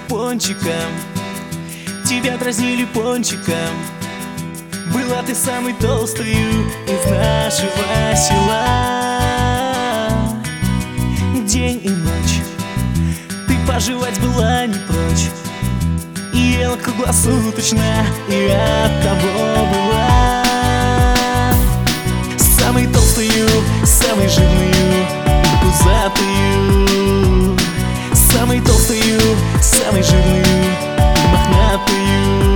пончиком, тебя дразнили пончиком. Была ты самой толстою из нашего села. День и ночь ты пожевать была не прочь, и ела круглосуточно, и от того была самой толстою, самой жирную и пузатую, самой толстою, самой жирную и мохнатую.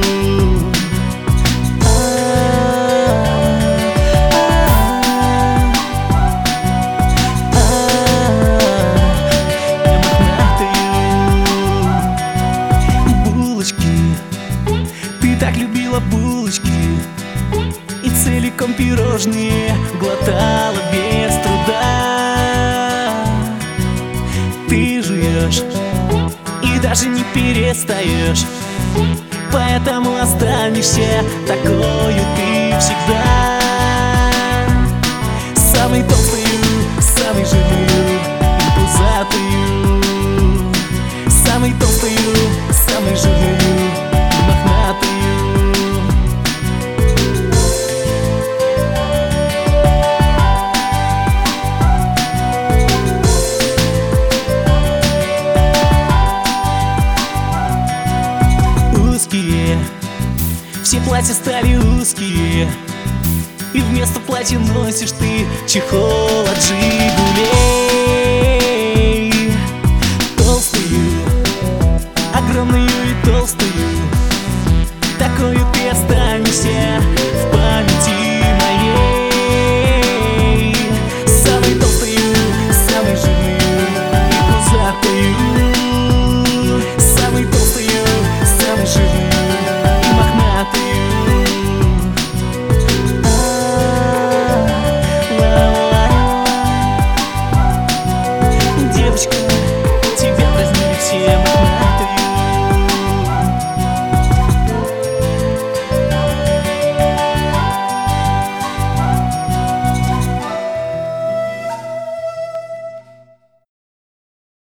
Ты так любила булочки и целиком пирожные глотала без труда. Ты жуешь и даже не перестаешь, поэтому останешься такою ты всегда. Самой толстою, самой жирную и пузатую, самой толстою, самой жирную и мохнатую. Узкие, все платья стали узкие, и вместо платья носишь ты чехол от «Жигулей». Толстую, огромную и толстую, такою ты останешься в памяти моей. Самой толстою, самой жирную и пузатую, самой толстою, самой жирную и мохнатую. Девочка,